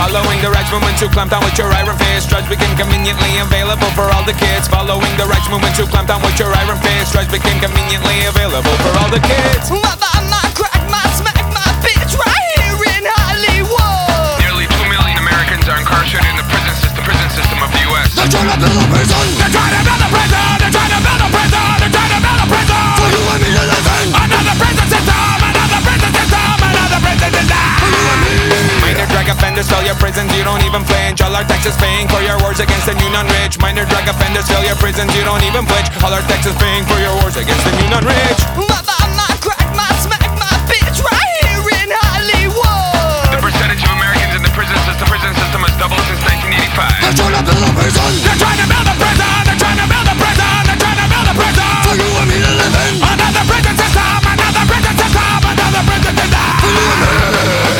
Following the right movement to clamp down with your iron fist. Drugs became conveniently available for all the kids. Following the right movement to clamp down with your iron fist. Drugs became conveniently available for all the kids. My crack, my smack, my bitch right here in Hollywood. Nearly 2 million Americans are incarcerated in the prison system of the U.S. They're trying to build a prison. They're trying to build a prison. They're trying to build a prison. They're trying to build a prison. For you and me to live in. Another prison system. Another prison system. Another prison system. For you and me. Minor drug offenders fill your prisons, you don't even flinch. All our taxes paying for your wars against the new non-rich. Minor drug offenders fill your prisons, you don't even flinch. All our taxes paying for your wars against the new non-rich. My crack, my smack, my bitch right here in Hollywood. The percentage of Americans in the prison system has doubled since 1985. They're trying to build a prison. They're trying to build a prison. They're trying to build a prison. They're trying to build a prison. For you and me to live in. Another prison system. Another prison system. Another prison system. For you and me.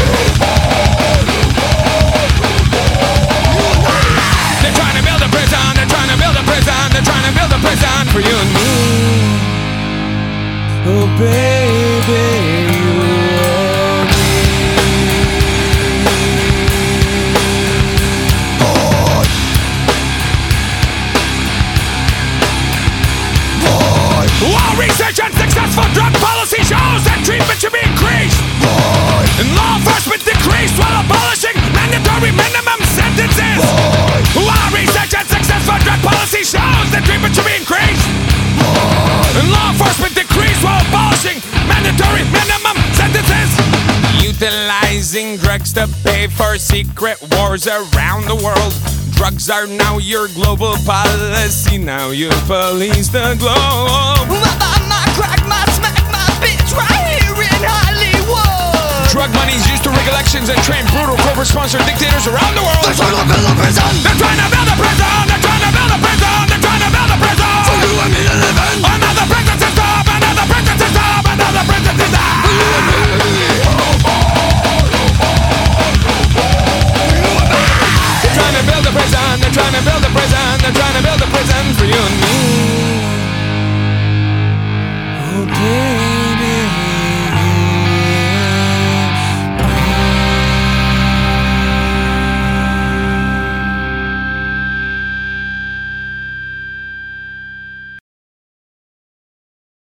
They're trying to build a prison. They're trying to build a prison. They're trying to build a prison for you and me. Oh baby, you and me. While research and successful drug policy shows that treatment should be increased, and law enforcement decreased while abolishing mandatory minimum sentences. While research and successful drug policy shows that treatment should be increased, and law enforcement decreased while abolishing mandatory minimum sentences. Utilizing drugs to pay for secret wars around the world. Drugs are now your global policy. Now you police the globe. My crack, my smack, my bitch right here in Hollywood. Drug money's used to rig elections and train brutal corporate-sponsored dictators around the world. They're trying to build a prison. They're trying to build a prison. They're trying to build a prison.